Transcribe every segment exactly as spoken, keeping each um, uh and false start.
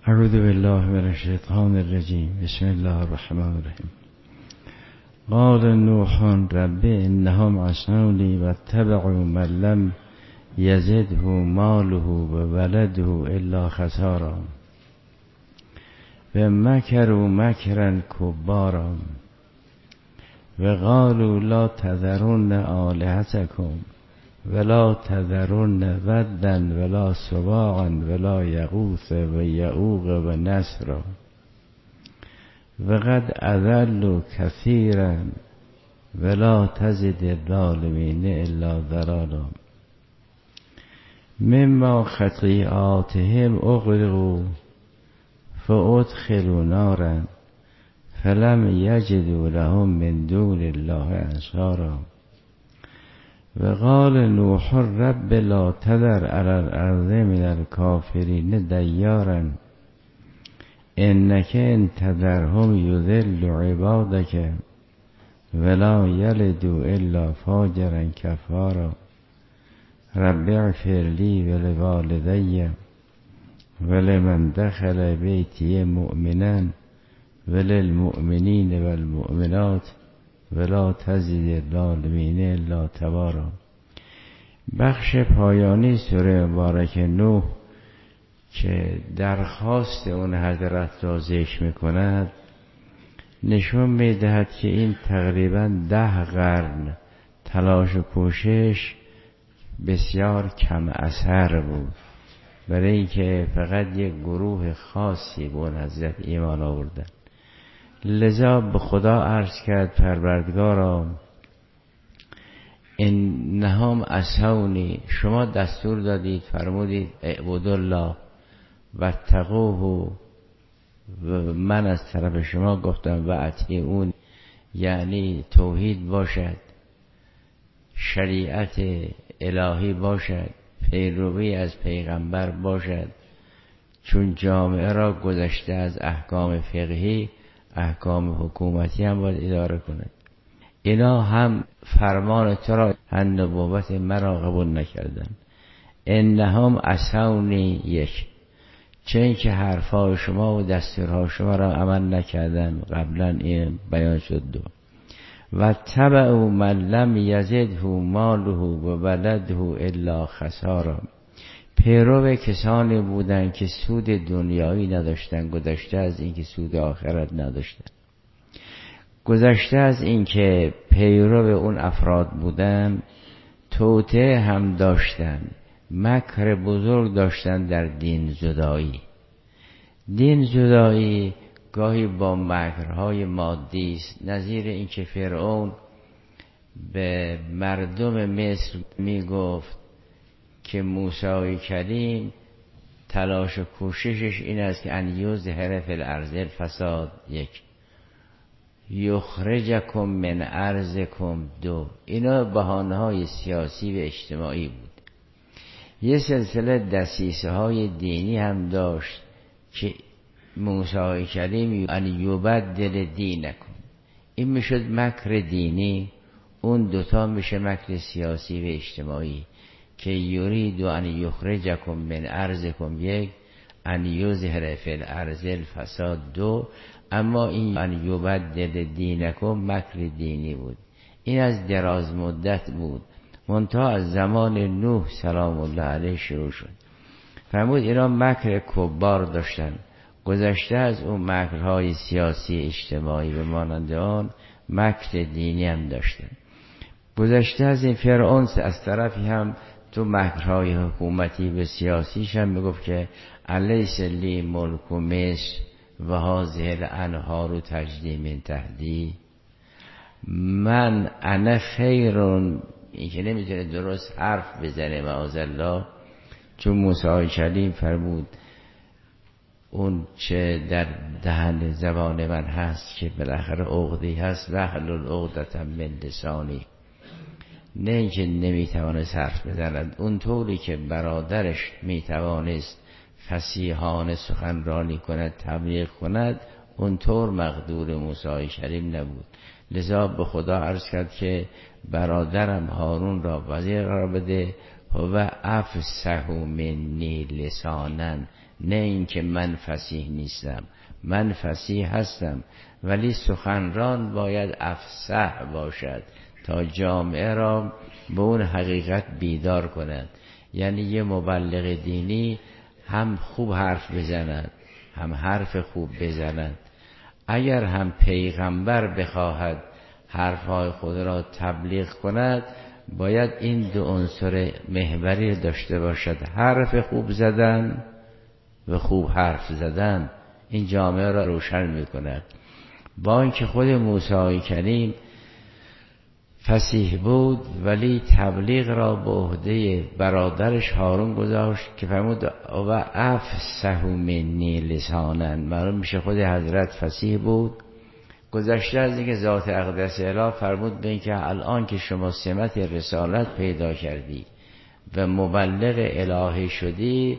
اعوذ بالله من الشیطان الرجیم. بسم الله الرحمن الرحیم. قال نوح رب انهم عصوني واتبعوا من لم یزده ماله و ولده الا خسارا و مکروا مکرا کبارا و قالوا لا تذرن آلهتکم ولا تذرن ودا ولا سواعا ولا یغوث و یعوق و نسرا وقد اضلوا کثیرا ولا تزد الظالمین الا ضلالا مما خطیئاتهم اغرقوا فادخلوا نارا فلم یجدوا لهم من دون الله انصارا و قال نوح رب لا تذر على الارض من الكافرین دیارا انک ان تذرهم یضل عبادک ولا یلدوا الا فاجرا کفارا رب اغفر لی ولوالدی ولمن دخل بیتی مؤمنا وللمؤمنین والمؤمنات ولا تزد الظالمین الا تبارا. بخش پایانی سوره مبارک نوح که درخواست اون حضرت را ذکر میکند نشون میدهد که این تقریبا ده قرن تلاش و کوشش بسیار کم اثر بود برای اینکه فقط یک گروه خاصی به اون حضرت ایمان آوردن. لذا به خدا عرض کرد پروردگارا انهم عصونی، شما دستور دادید فرمودید اعبدوا الله واتقوه و من از طرف شما گفتم و اطیعون، یعنی توحید باشد، شریعت الهی باشد، پیروی از پیغمبر باشد، چون جامعه را گذشته از احکام فقهی احکام حکومتی هم باید اداره کند. اینا هم فرمان تو را هم نبوت مرا قبول نکردن. انهم عصونی یک، چون که حرفای شما و دستورهای شما را عمل نکردن، قبلا این بیان شد. دو و تبعوا من لم یزده ماله و ولده الا خسارا، پیرو کسانی بودند که سود دنیایی نداشتن، گذشته از اینکه سود آخرت نداشتن، گذشته از اینکه پیرو اون افراد بودن، توطئه هم داشتن، مکر بزرگ داشتن در دین زدایی. دین زدایی گاهی با مکرهای مادی است، نظیر اینکه فرعون به مردم مصر می گفت که موسی کریم تلاش و کوششش این است که ان یظهر فی الارض الفساد، یک، یخرجکم من ارضکم، دو. اینا بهانه‌های سیاسی و اجتماعی بود. یه سلسله دسیسه های دینی هم داشت که موسی کریم ان یبدل دینکم، این میشد مکر دینی، اون دوتا میشه مکر سیاسی و اجتماعی که یرید ان یخرجکم من ارضکم، یک، ان یظهر فی الارض الفساد، دو. اما این ان یبدل دینکم مکر دینی بود. این از دراز مدت بود، منتها از زمان نوح سلام الله علیه شروع شد. فرمود اینا مکر کبار داشتن، گذشته از اون مکرهای سیاسی اجتماعی به مانند آن مکر دینی هم داشتن. گذشته از این فرعون از طرفی هم تو مکرهای حکومتی و سیاسیش هم میگفت که الیس لی ملک مصر و هذه الانهار تجری من تحتی، من انا خیرون، این که نمیتونه درست حرف بزنه معاذالله، چون موسی کلیم فرمود اون چه در دهن زبان من هست که بالاخره عقدی هست واحلل عقدة من لسانی، نه اینکه نمیتوانست حرف بزند، اون طوری که برادرش میتوانست فصیحانه سخنرانی کند، تبلیغ کند، اون طور مقدور موسی کریم نبود. لذا به خدا عرض کرد که برادرم هارون را وزیر قرار بده و افصح منی لسانا، نه اینکه من فصیح نیستم، من فصیح هستم، ولی سخنران باید افصح باشد تا جامعه را به اون حقیقت بیدار کند. یعنی یه مبلغ دینی هم خوب حرف بزند، هم حرف خوب بزند. اگر هم پیغمبر بخواهد حرفهای خود را تبلیغ کند، باید این دو عنصر محوری داشته باشد، حرف خوب زدن و خوب حرف زدن. این جامعه را روشن می کند. با اینکه خود موسی کریم فصیح بود، ولی تبلیغ را به عهده برادرش هارون گذاشت که فرمود و افصح منی لسانا. معلوم میشه خود حضرت فصیح بود. گذشته از اینکه ذات اقدس اله فرمود به اینکه الان که شما سمت رسالت پیدا کردی و مبلغ الهی شدی،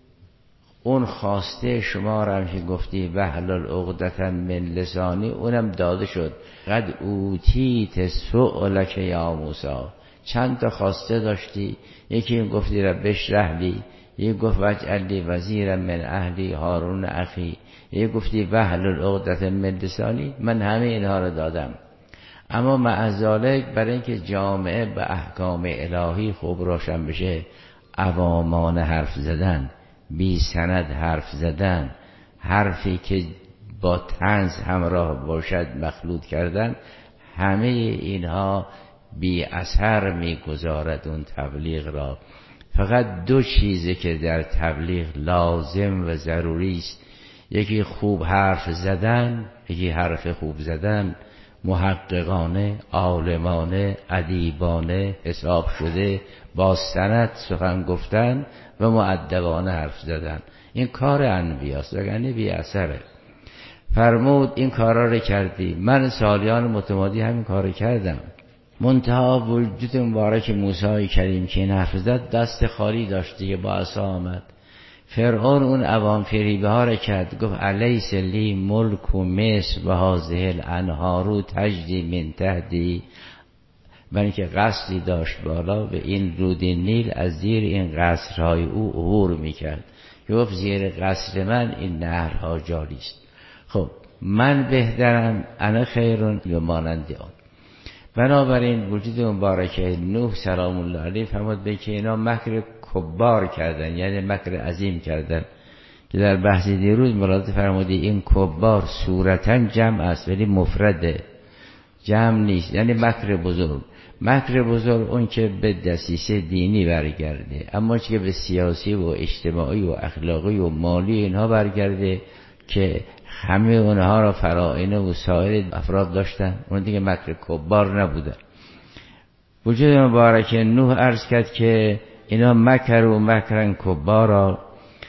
اون خواسته شما را که گفتی واحلل عقدة من لسانی، اونم داده شد. قد اوتیت سؤلک یا موسی. چند تا خواسته داشتی، یکی این گفتی رب اشرح لی، یکی گفت واجعل لی وزیرا من اهلی هارون اخی، یکی گفتی واحلل عقدة من لسانی. من همه اینها رو دادم. اما مع ذالک برای اینکه جامعه به احکام الهی خوب روشن بشه، عوامانه حرف زدن، بی سند حرف زدن، حرفی که با طنز همراه باشد مخلوط کردن، همه اینها بی اثر می گذارد اون تبلیغ را. فقط دو چیزی که در تبلیغ لازم و ضروری است، یکی خوب حرف زدن، یکی حرف خوب زدن، محققانه، عالمانه، ادیبانه، حساب شده، با سند سخن گفتن و مؤدبانه حرف زدن. این کار انبیاست، وگرنه بی اثره. فرمود این کارا رو کردی، من سالیان متمادی همین کارو کردم. منتها وجود مبارک موسی کریم که این حرف زد دست خالی داشت دیگه، با عصا آمد. فرعون اون عوام فریبه ها رو کرد، گفت الیس لی ملک و مصر و هذه الانهار تجری من تحتی. برای که قصری داشت بالا و این رود نیل از زیر این قصرهای او عبور میکرد. گفت زیر قصر من این نهرها جاری است. خب من بهترم، انا خیرون یا مانند آن. بنابراین وجود مبارک نوح سلام الله علیه فرمود به که اینا مکر کبار کردن، یعنی مکر عظیم کردن، که در بحث دیروز مراد فرمودی این کبار صورتا جمع است ولی مفرده، جمع نیست، یعنی مکر بزرگ. مکر بزرگ اون که به دسیسه دینی برگرده، اما چه که به سیاسی و اجتماعی و اخلاقی و مالی اینها برگرده که همه اونها را فراعنه و سایر افراد داشتن، اون دیگه مکر کبار نبوده. وجود مبارک نوح عرض کرد که اینا مکر و مکرن کبارا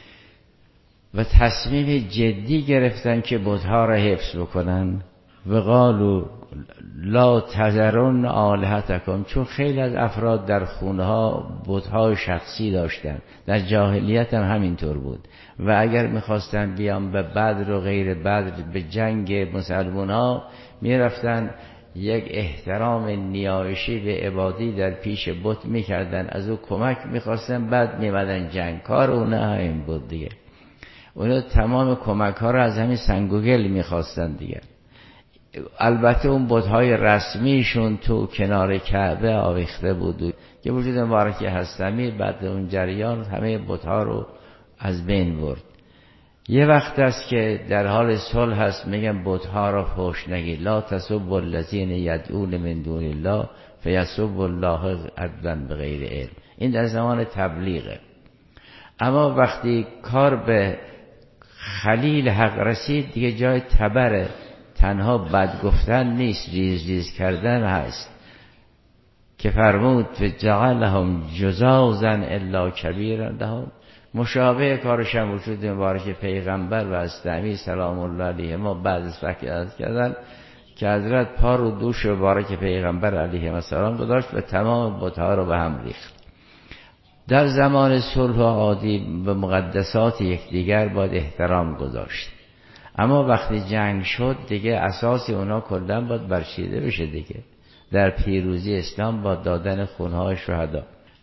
و تصمیم جدی گرفتن که بت‌ها را حفظ بکنن. و قالوا لا تذرن آلهتکم، چون خیلی از افراد در خونه‌ها بت‌های شخصی داشتن، در جاهلیت هم همینطور بود و اگر می‌خواستن بیان به بدر و غیر بدر به جنگ مسلمان‌ها می‌رفتن یک احترام نیایشی به عبادی در پیش بت می‌کردن، از او کمک می‌خواستن، بعد می‌مدن جنگ. کار اونها این بود دیگه. اونا تمام کمک‌ها را از همین سنگ و گل می‌خواستن دیگه. البته اون بت‌های رسمیشون تو کنار کعبه آویخته بود که وجود مبارک هستمی بعد اون جریان همه بت‌ها رو از بین برد. یه وقت است که در حال صلح هست، میگن بت‌ها رو فحش نگید، لا تسبوا الذین یدعون من دون الله فیسبوا الله عدوا بغیر علم. این در زمان تبلیغه. اما وقتی کار به خلیل حق رسید دیگه جای تبره، تنها بد گفتن نیست، ریز ریز کردن هست که فرمود فجعلهم جزازا الا کبیرا لهم. مشابه کارش هم وجود مبارک پیغمبر و استمی سلام الله علیه ما بعد از فکر کردن که حضرت پا رو دوش مبارک پیغمبر علیه السلام گذاشت و تمام بت‌ها رو به هم ریخت. در زمان صلح و عادی به مقدسات یکدیگر باید احترام گذاشت، اما وقتی جنگ شد دیگه اساس اونا کلا باید برچیده بشه دیگه. در پیروزی اسلام با دادن خونهای شهدا.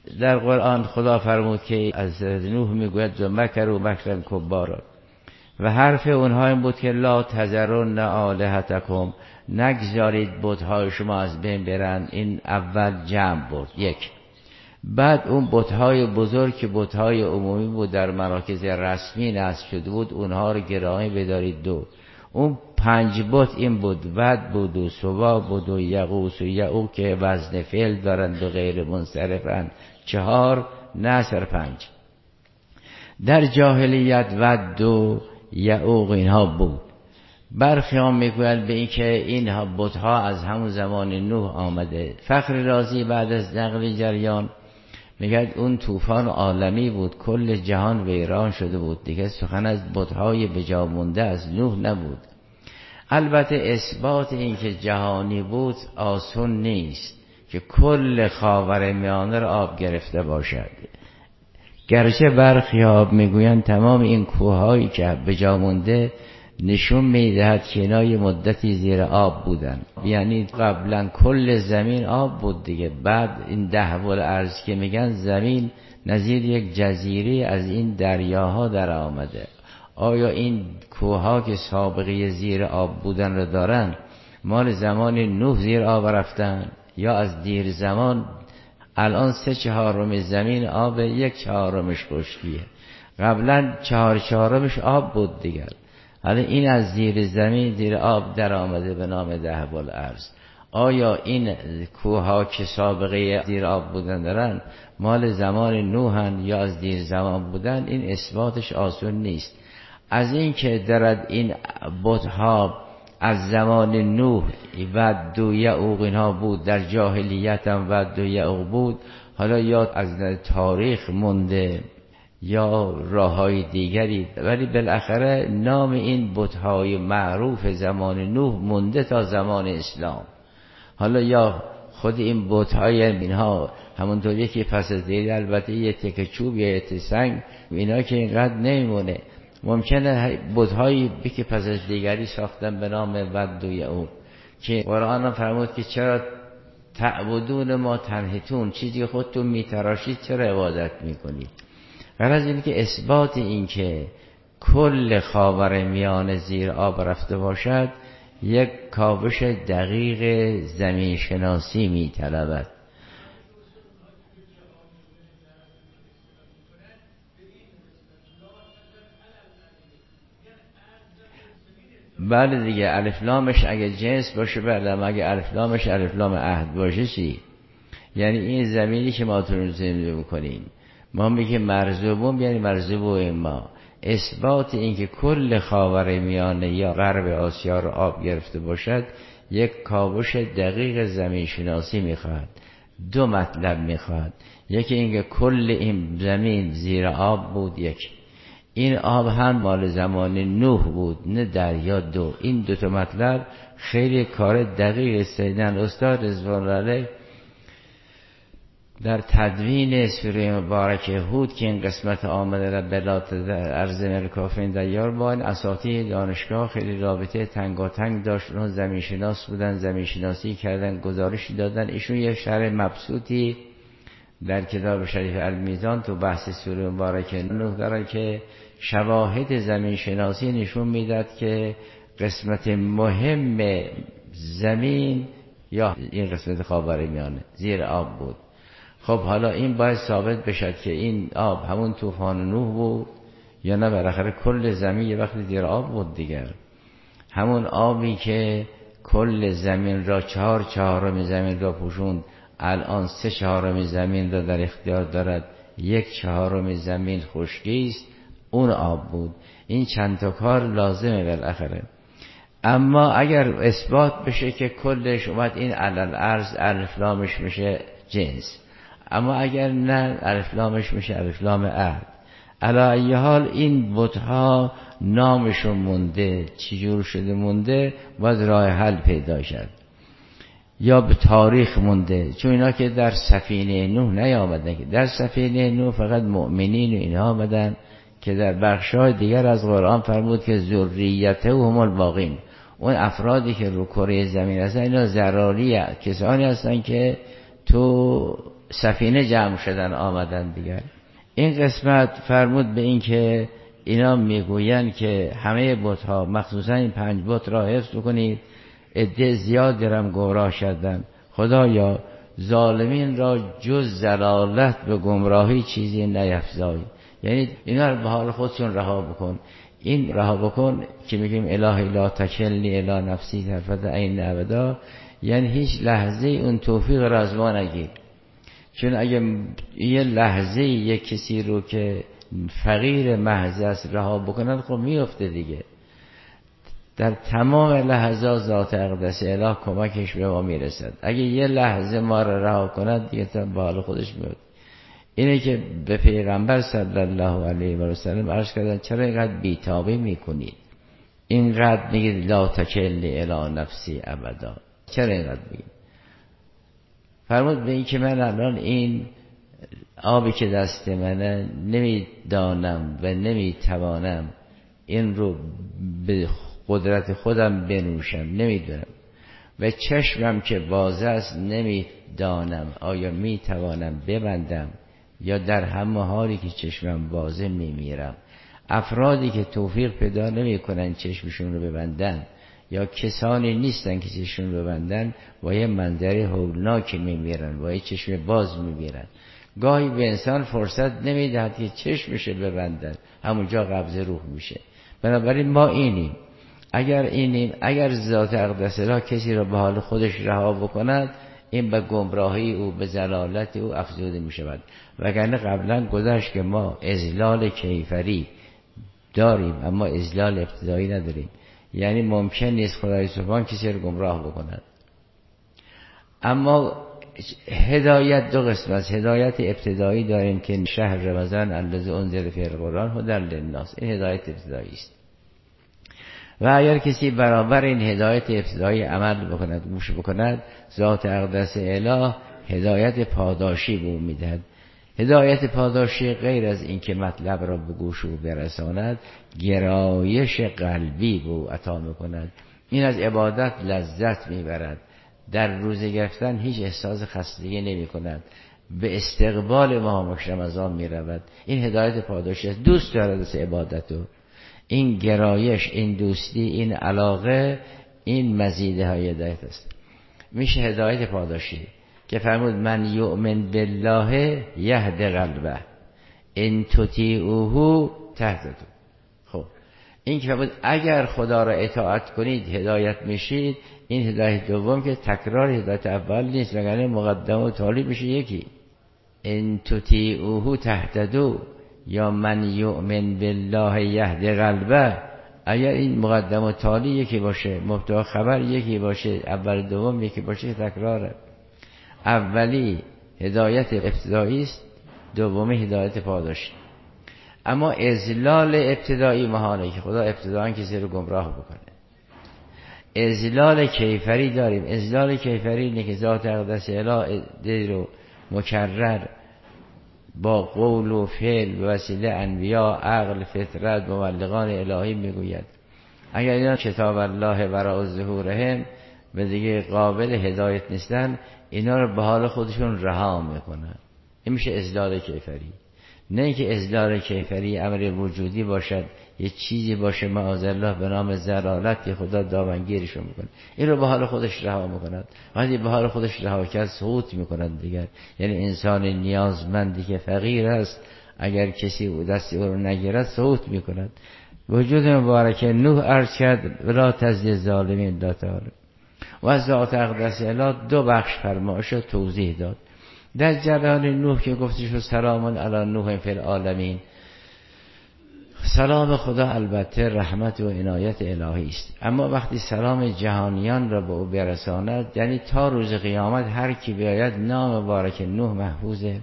در قرآن خدا فرمود که از نوح میگوید و مکر و مکرن کبارا و حرف اونها این بود که لا تذرن آلهتکم، نگذارید بت‌های شما از بین برن. این اول جمع بود یک. بعد اون بت‌های بزرگ که بت‌های عمومی بود در مراکز رسمی نصب شده بود اونها رو گرامی بدارید. دو. اون پنج بت این بود ود بود و سوا بود و یغوس و یعوق که وزن فعل دارند و غیر منصرفن. چهار نصر پنج. در جاهلیت ود و یعوق اینها بود. برخی هم میگویند به این که اینها بت‌ها از همون زمان نوح آمده. فخر رازی بعد از نقل جریان میگه اون طوفان عالمی بود، کل جهان ویران شده بود دیگه، سخن از بت‌های بجا مونده از نوح نبود. البته اثبات این که جهانی بود آسون نیست که کل خاورمیانه را آب گرفته باشد، گرچه برخی ها میگویند تمام این کوههایی که بجا مونده نشون میدهد که اینا یه مدتی زیر آب بودن، یعنی قبلا کل زمین آب بود دیگه. بعد این دهول ارض که میگن زمین نظیر یک جزیره از این دریاها در آمده. آیا این کوهها که سابقه زیر آب بودن رو دارن مال زمان نوح زیر آب رفتن یا از دیر زمان؟ الان سه چهارم زمین آب، یک چهارمش خشکیه. قبلا چهار چهارمش آب بود دیگر. حالا این از زیر زمین زیر آب در آمده به نام دهول ارض. آیا این کوهها که سابقه زیر آب بودن دارن مال زمان نوحن یا از دیر زمان بودن؟ این اثباتش آسون نیست. از این که درد این بت‌ها از زمان نوح و دو یعوق اینها بود، در جاهلیت هم و دو یعوق بود، حالا یا از تاریخ مونده یا راههای دیگری، ولی بالاخره نام این بت‌های معروف زمان نوح مونده تا زمان اسلام. حالا یا خود این بت‌های اینها همونطوری که پس از دیگری البته یه تکه چوب یا یه تکه سنگ اینا که اینقدر نمیمونه، ممکنه بت‌هایی که پس از دیگری ساختن به نام ود و یعوق که قرآن فرمود که چرا تعبدون ما تنحتون، چیزی خودتون میتراشید چرا عبادت میکنید. غرض این که اثبات این که کل خاورمیانه زیر آب رفته باشد یک کاوش دقیق زمین شناسی میطلبد. بله دیگه، الف لامش اگه جنس باشه بله، اگه الف لامش الف لام عهد باشه چی؟ یعنی این زمینی که ما تون زمین میکنیم ما میگه مرزوبون، یعنی مرزوب ما. اثبات این که کل خاورمیانه یا غرب آسیا رو آب گرفته باشد یک کاوش دقیق زمین شناسی میخواد. دو مطلب میخواد، یکی اینکه کل این زمین زیر آب بود، یک این آب هم مال زمان نوح بود نه دریا. دو این دو تا مطلب خیلی کار دقیق استیدن. استاد رضوان علیه در تدوین سوره مبارک هود که این قسمت آمده را بلات ارض ملکافین دیار با این اساتید دانشگاه خیلی رابطه تنگاتنگ داشت، اون زمین شناس بودن، زمین شناسی کردن، گزارشی دادن. ایشون یه شرح مبسوطی در کتاب شریف المیزان تو بحث سوره مبارک نوح داره که شواهد زمین شناسی نشون میداد که قسمت مهم زمین یا این قسمت خاورمیانه زیر آب بود. خب حالا این باید ثابت بشد که این آب همون طوفان نوح بود یا نه بالاخره کل زمین یه وقتی زیر آب بود دیگر. همون آبی که کل زمین را چهار چهارم زمین را پوشوند الان سه چهارم زمین را در اختیار دارد، یک چهارم زمین خشکی است، اون آب بود. این چند تا کار لازمه بالاخره. اما اگر اثبات بشه که کلش اومد این علل ارز الف لامش میشه جنس، اما اگر نه الف لامش میشه الف لام عهد. علی ای حال این بت‌ها نامشون مونده، چجور شده مونده، باید راه حل پیدا شد یا به تاریخ مونده. چون اینا که در سفینه نوح نیامدن، که در سفینه نوح فقط مؤمنین و اینها آمدن که در بخشای دیگر از قرآن فرمود که ذریته و هم الباقین، اون افرادی که رو کره زمین هستن اینا ضراریه، کسانی هستن که تو سفینه جمع شدن آمدن دیگر. این قسمت فرمود به این که اینا میگوین که همه بت‌ها مخصوصا این پنج بت را حفظ کنید، عده زیاد درم گمراه شدن. خدایا ظالمین را جز ضلالت به گمراهی چیزی نیفزای، یعنی اینا رو به حال خودشون رها بکن. این رها بکن که میگیم الهی لا تکلنی الی نفسی طرفت عین ابدا، یعنی هیچ لحظه اون توفیق را از ما نگیر. چون اگه یه لحظه یک کسی رو که فقیر محض است رها بکنن خب میفته دیگه. در تمام لحظات ذات اقدس اله کمکش به ما میرسد. اگه یه لحظه ما را رها کند دیگه تا به حال خودش میاد. اینه که به پیغمبر صلی الله علیه و سلم عرض کردن چرا اینقدر بیتابی میکنید، اینقدر میگید لا تکلنی الی نفسی ابدا، چرا اینقدر میگید؟ فرمود به این که من الان این آبی که دست منه نمیدانم و نمیتوانم این رو به قدرت خودم بنوشم، نمیدونم، و چشمم که باز است نمیدانم آیا میتوانم ببندم یا در همه حالی که چشمم بازه میمیرم. افرادی که توفیق پیدا نمی کنن چشمشون رو ببندن یا کسانی نیستن که چشمشون رو ببندن با یه منظره هولناکی میمیرن، با یه چشم باز میمیرن. گاهی به انسان فرصت نمیدهد که چشمش ببندن، همونجا قبض روح میشه. بنابراین ما اینیم، اگر اینیم اگر ذات اقدس الله کسی را به حال خودش رها بکند، این به گمراهی او به ضلالت او افزوده می شود. وگرنه قبلا گذشت که ما اذلال کیفری داریم اما اذلال ابتدایی نداریم، یعنی ممکن نیست خدای سبحان کسی رو گمراه بکند. اما هدایت دو قسم است. هدایت ابتدایی داریم که شهر رمضان الذی انزل فیه القرآن هدی للناس، این هدایت ابتدایی است. و اگر کسی برابر این هدایت ابتدایی عمل بکند، گوش بکند، ذات اقدس اله هدایت پاداشی به او میدهد. هدایت پاداشی غیر از این که مطلب را به گوش او برساند، گرایش قلبی به او عطا میکند. این از عبادت لذت میبرد، در روزه گرفتن هیچ احساس خستگی نمی کند، به استقبال ماه رمضان می رود. این هدایت پاداشی است، دوست دارد از عبادتو. این گرایش، این دوستی، این علاقه، این مزیده های هدایت است. میشه هدایت پاداشی که فرمود من یؤمن بالله یهد قلبه ان تطیعوه تهتدوا. خب این که فرمود اگر خدا را اطاعت کنید هدایت میشید، این هدایت دوم که تکرار هدایت اول نیست، وگرنه مقدم و تالی میشه یکی. ان تطیعوه تهتدوا یا من یؤمن بالله یهد قلبه، اگر این مقدم و تالی یکی باشه، مبتدا خبر یکی باشه، اول دوم یکی باشه، تکراره. اولی هدایت ابتدایی است، دومی هدایت پاداشی. اما اذلال ابتدایی محاله که خدا ابتداً کسی رو گمراه بکنه. اذلال کیفری داریم. اذلال کیفری اینه که ذات اقدس اله دل رو مکرر با قول و فعل به وسیله انبیا، عقل، فطرت، مبلغان الهی میگوید. اگر اینا کتاب الله وراء ظهورهم به دیگه قابل هدایت نیستن، اینا رو به حال خودشون رها میکنن. این میشه اذلال کیفری. نه اینکه اذلال کیفری امر وجودی باشد، یه چیزی باشه معاذالله به نام ضلالت که خدا دامنگیرشون میکنه، این رو به حال خودش رها میکند. وقتی به حال خودش رها کرد سقوط میکند دیگر. یعنی انسان نیازمندی که فقیر است اگر کسی او دست او رو نگیرد سقوط میکند. وجود مبارک نوح عرض کرد ولا تزد الظالمین داتار، و از ذات اقدس اله دو بخش فرمایش و توضیح داد. در جریان نوح که گفته شد سلام علی نوح فی العالمین، سلام خدا البته رحمت و عنایت الهی است، اما وقتی سلام جهانیان را به او برساند، یعنی تا روز قیامت هر کی بیاید نام مبارک نوح محفوظه،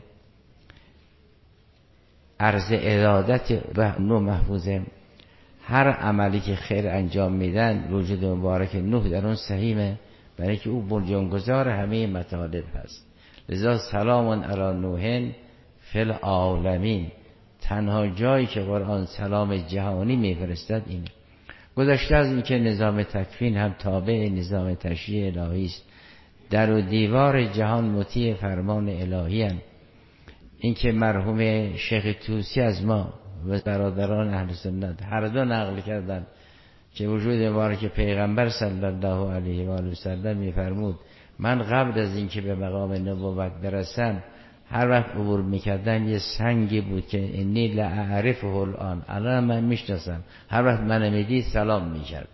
عرض ارادت به نوح محفوظه، هر عملی که خیر انجام میدن وجود مبارک نوح در اون سهیمه، برای که او بنیانگذار همه مطالب هست. لذا سلام علی نوح فی العالمین، تنها جایی که قرآن سلام جهانی میفرستد اینه. گذشته از این که نظام تکوین هم تابع نظام تشریع الهی است، در و دیوار جهان مطیع فرمان الهی هستند. این که مرحوم شیخ طوسی از ما و برادران اهل سنت هر دو نقل کردند که وجود مبارک پیغمبر صلی الله علیه و آله و سلم می‌فرمود من قبل از اینکه به مقام نبوت برسم هر وقت عبور میکردم یه سنگی بود که انی لأعرفه الان، الان من میشناسم، هر وقت من میدید سلام میکرد.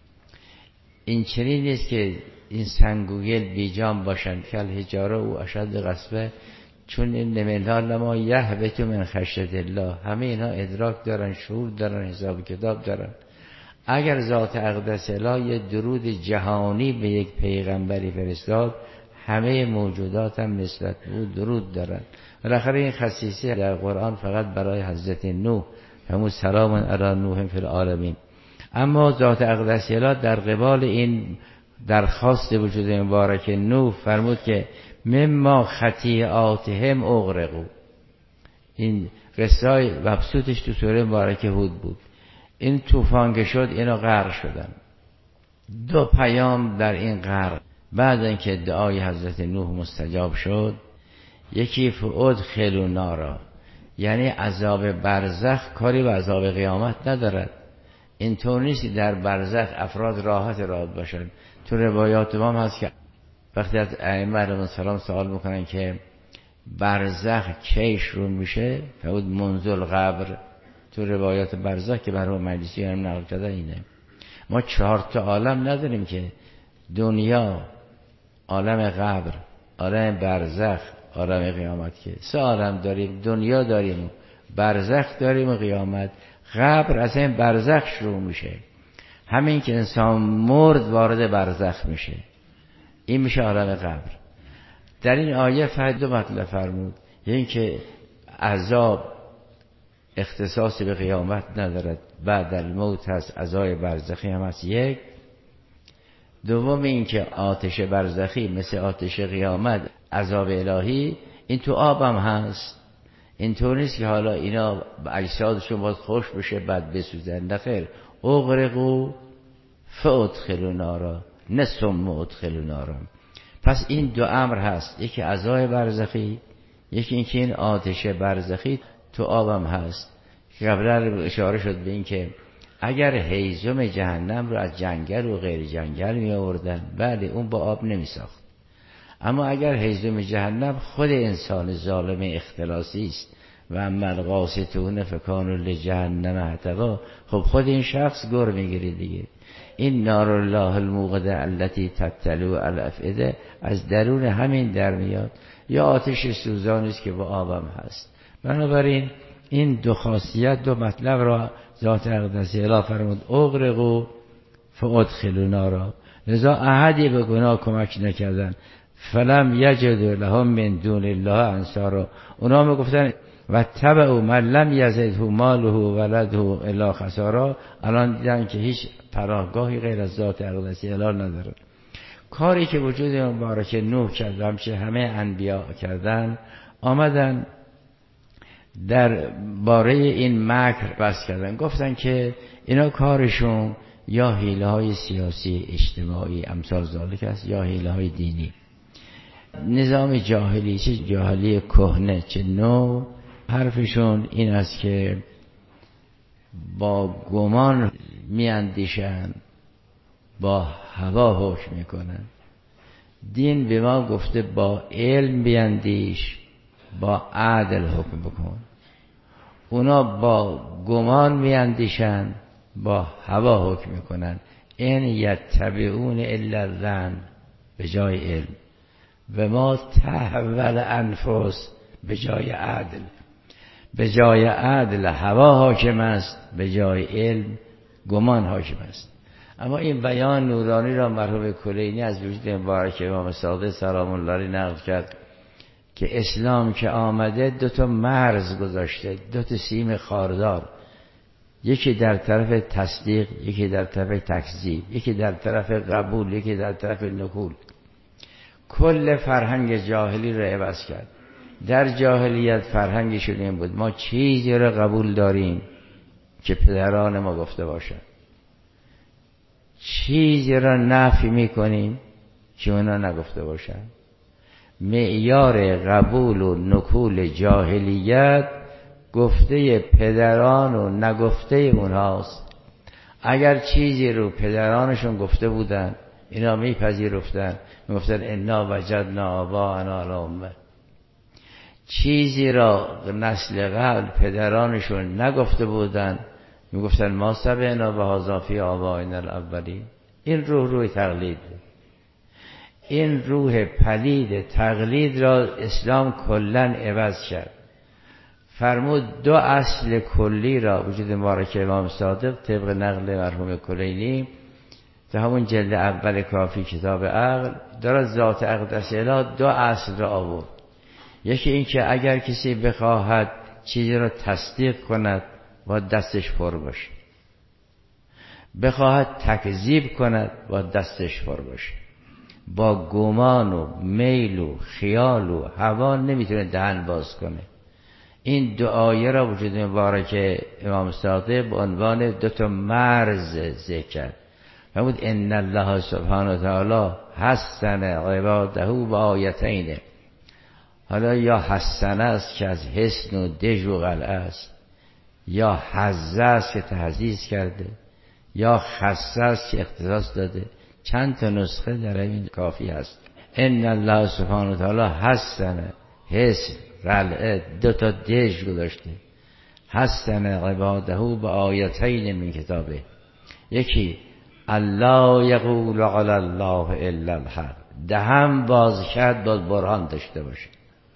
این چنین نیست که این سنگ و گل بیجان باشن، کل حجاره و اشد قصبه، چون این منال ما یهبط من خشیت الله، همه اینا ادراک دارن، شعور دارن، حساب کتاب دارن. اگر ذات اقدس الله یه درود جهانی به یک پیغمبری فرستاد، همه موجودات هم نسبت به درود دارن. بالاخره این خصیصی در قرآن فقط برای حضرت نوح، همون سلام علی نوح فی العالمین. اما ذات اقدس الله در قبال این درخواست وجود مبارک نوح فرمود که مما خطیئاتهم اغرقوا. این قصه های مبسوطش تو سوره مبارک هود بود. این طوفان که شد اینا غرق شدن. دو پیام در این غرق بعد اینکه دعای حضرت نوح مستجاب شد، یکی فادخلوا نارا، یعنی عذاب برزخ کاری به عذاب قیامت ندارد. اینطور نیست در برزخ افراد راحت راحت باشن. تو روایات ما هست که وقتی از ائمه علیهم السلام سوال میکنن که برزخ کی شروع میشه، فرمود منزل قبر. تو روایات برزخ که برای مجلسی هم نقل کرده اینه. ما چهار تا عالم نداریم که دنیا، عالم قبر، عالم برزخ، عالم قیامت، که سه عالم داریم. دنیا داریم، برزخ داریم و قیامت. قبر از این برزخ شروع میشه. همین که انسان مرد وارد برزخ میشه، این میشه عالم قبر. در این آیه فقط دو مطلب فرمود، یعنی که عذاب اختصاص به قیامت ندارد، بعد الموت هست، عذاب برزخی هم هست. یک دوم این که آتش برزخی مثل آتش قیامت، عذاب الهی، این تو آب هم هست. این طور نیست که حالا اینا اجسادشون باید خوش بشه بعد بسوزن، نخیر. اغرقوا فادخلوا نارا، نه ثم ادخلوا نارا. پس این دو امر هست، یکی عذاب برزخی، یکی این که این آتش برزخی تو آبم هست. که قبلا اشاره شد به این که اگر هیزم جهنم رو از جنگل و غیر جنگل می آوردن، بله اون با آب نمی ساخت. اما اگر هیزم جهنم خود انسان ظالم اختلاسی است و اما القاسطون فکانوا لجهنم حطبا، خب خود این شخص گر میگیره دیگه. این نار الله الموقده التي تطلع علی الافئده از درون همین در میاد، یا آتش سوزانی است که با آبم هست. بنابراین این دو خاصیت، دو مطلب را ذات اقدس اله فرمود اغرقوا فادخلوا نارا. لذا احدی به گناه کمک نکردن، فلم یجدوا لهم من دون الله انصارا. اونا میگفتن و تبعوا من لم یزده ماله و ولده الا خسارا. الان دیدن که هیچ پناهگاهی غیر از ذات اقدس اله نداره. کاری که وجود مبارک نوح کرد، همچه همه انبیا کردن، آمدن در باره این مکر بس کردن. گفتن که اینا کارشون یا حیله های سیاسی اجتماعی امثال ذالک است، یا حیله های دینی. نظام جاهلی، چه جاهلی کهنه چه نو، حرفشون این است که با گمان میاندیشن، با هوا حکم میکنن. دین به ما گفته با علم بیاندیش، با عدل حکم بکن. اونا با گمان میاندیشن، با هوا حکم میکنن. این یتبعون الا الظن به جای علم، و ما تحول انفس به جای عدل. به جای عدل هوا حاکم است، به جای علم گمان حاکم است. اما این بیان نورانی را مرحوم کلینی از وجود مبارک امام صادق سلام الله علیه نقل کرد که اسلام که آمده دو تا مرز گذاشته، دو تا سیم خاردار، یکی در طرف تصدیق، یکی در طرف تکذیب، یکی در طرف قبول، یکی در طرف نکول. کل فرهنگ جاهلی را عوض کرد. در جاهلیت فرهنگشون این بود ما چیزی را قبول داریم که پدران ما گفته باشند، چیزی را نفی میکنیم که اونا نگفته باشن. معیار قبول و نکول جاهلیت گفته پدران و نگفته اونهاست. اگر چیزی رو پدرانشون گفته بودن اینا میپذیرفتن، میگفتن انا وجدنا آباءنا علی امه. چیزی را نسل قبل پدرانشون نگفته بودن میگفتن ما سمعنا بهذا فی آبائنا الاولین. این روح روح تقلید، این روح پلید تقلید را اسلام کلن عوض کرد. فرمود دو اصل کلی را وجود مبارک امام صادق طبق نقل مرحوم کلینی در همون جلد اول کافی کتاب عقل دارد ذات اقدس اله دو اصل را آورد. یکی این که اگر کسی بخواهد چیزی را تصدیق کند با دستش پر باشه، بخواهد تکذیب کند با دستش پر باشه. با گمان و میل و خیال و هوا نمیتونه دهن باز کنه. این دو آیه را وجود مبارک امام صادق به عنوان دو تا مرز ذکر کرد. فرمود ان الله سبحانه و تعالی حسن عباده و آیتین. حالا یا حسن است که از حسن و دژ و قلعه است، یا حزه است که تحزیز کرده، یا خصه است که اختصاص داده. چند تا نسخه در این کافی هست. ان الله سبحانه و تعالی حسن، حسن قلعه دو تا دژ گذاشته. حسن عباده به آیتین من کتابه. یکی الله یقول علی الله الا الحق، دهم باز کرد باز برهان داشته باشه.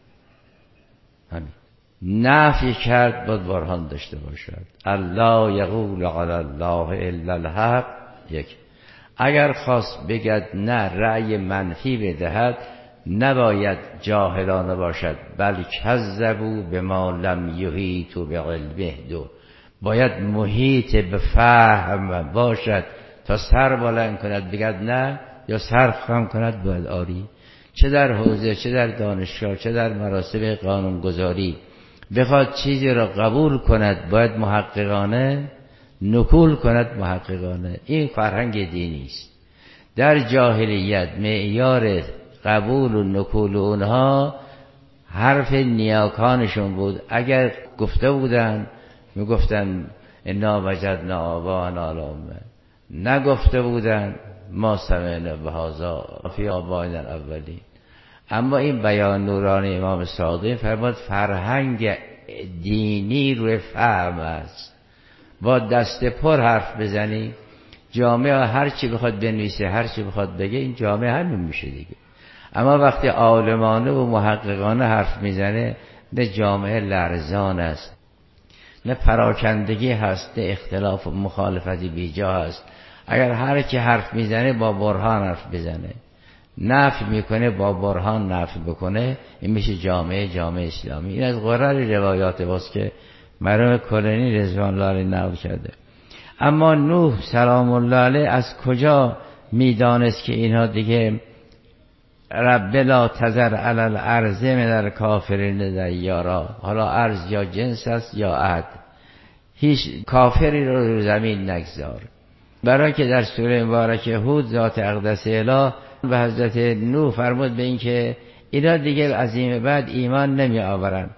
همین نفی کرد باز برهان داشته باشد. الله یقول علی الله الا الحق. یک اگر خواست بگد نه رأی منفی بدهد نباید جاهلانه باشد، بل کذبوا بما لم یحیطوا بعلمه. دو باید محیط به فهم باشد تا سر بلند کند بگد نه، یا سر خم کند باید آری. چه در حوزه، چه در دانشگاه، چه در مراسم قانونگذاری بخواد چیزی را قبول کند باید محققانه نکول کند محققانه. این فرهنگ دینی است. در جاهلیت معیار قبول و نکول اونها حرف نیاکانشون بود. اگر گفته بودن میگفتن انا وجدنا آباءنا علی امه، نگفته بودن ما سمعنا بهذا فی آبائنا الاولین. اما این بیان نورانی امام صادق فرمود فرهنگ دینی روی فهم است. با دست پر حرف بزنی جامعه هر چی بخواد بنویسه هر چی بخواد بگه این جامعه همین میشه دیگه. اما وقتی عالمانه و محققانه حرف میزنه نه جامعه لرزان است، نه پراکندگی هست، نه اختلاف و مخالفتی بیجا هست. اگر هر کی حرف میزنه با برهان حرف بزنه، نفی میکنه با برهان نفی بکنه، این میشه جامعه جامعه اسلامی. این از قرار روایات باست که مرحوم کلینی رضوان الله علیه نقل کرده. اما نوح سلام الله علیه از کجا میدانست که اینها دیگه رب لا تذر علی الارض من الکافرین دیارا؟ حالا ارض یا جنس است یا عهد، هیچ کافری رو رو زمین نگذار. برای که در سوره مبارکه هود ذات اقدس اله به حضرت نوح فرمود به این که اینا دیگه از این بعد ایمان نمی آورن.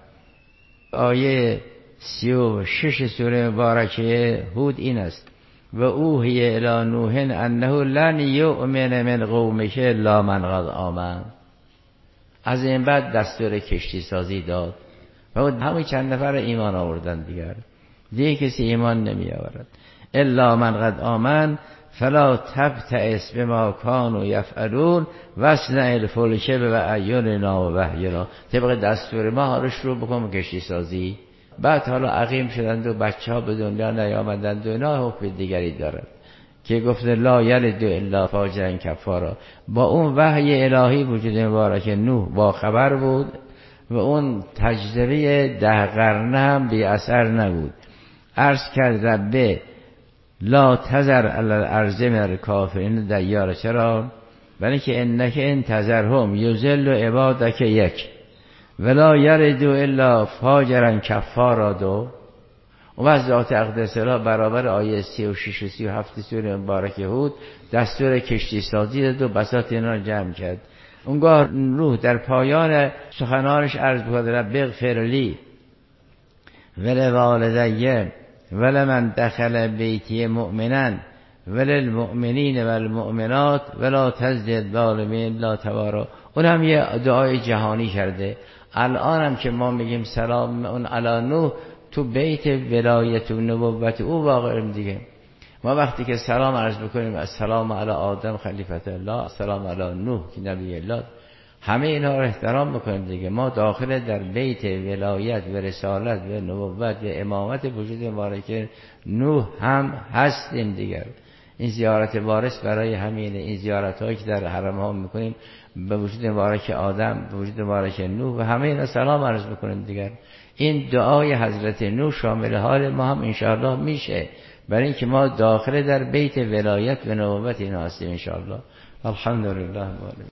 آیه سی و شش سوره مبارکه هود این است و اوحی الی نوح انه لن یؤمن من قومک الا من قد آمن. از این بعد دستور کشتی سازی داد و همین چند نفر ایمان آوردن، دیگر دیگه کسی ایمان نمی آورد. الا من قد آمن فلا تبتئس بما كانوا یفعلون واصنع الفلک باعیننا و وحینا. طبق دستور ما حالا شروع بکن کشتی سازی. بعد حالا عقیم شدند و بچه ها به دنیا نیامدند و اینا حکم دیگری دارد که گفته لا یلد الا فاجرا کفارا. با اون وحی الهی وجود مبارک نوح با خبر بود و اون تجربه ده قرن هم بی اثر نبود. عرض کرد ربه لا تذر علی الارض من الکافرین دیارا. چرا؟ برای که انک ان تذرهم یضل عبادک یک ولا یلد الا فاجرا کفارا. دو و از ذات اقدس الله برابر آیه سی و شش و سی و هفت سوره مبارکه هود دستور کشتی سازی داد و بساط اینا رو جمع کرد. اونگاه روح در پایان سخنانش عرض بود رب اغفر لی ولوالدی ولمن دخل بیتی مؤمنا وللمؤمنین والمؤمنات ولا تزد الظالمین لا تبارا. اون هم یه دعای جهانی کرده. الان هم که ما میگیم سلام اون علی نوح، تو بیت ولایت و نبوت او واقع دیگه. ما وقتی که سلام عرض بکنیم السلام علی آدم خلیفت الله، السلام علی نوح که نبی الله، همه اینا رو احترام بکنیم دیگه. ما داخل در بیت ولایت و رسالت و نبوت و امامت وجود مبارک نوح هم هستیم دیگر. این زیارت وارث برای همین، این زیارت هایی که در حرم ها میکنیم به وجود مبارک آدم، به وجود مبارک نوح و همه اینا سلام عرض بکنیم دیگر. این دعای حضرت نوح شامل حال ما هم انشاءالله میشه، برای اینکه ما داخل در بیت ولایت و نبوت اینا هستیم انشاءالله. الحمدلله.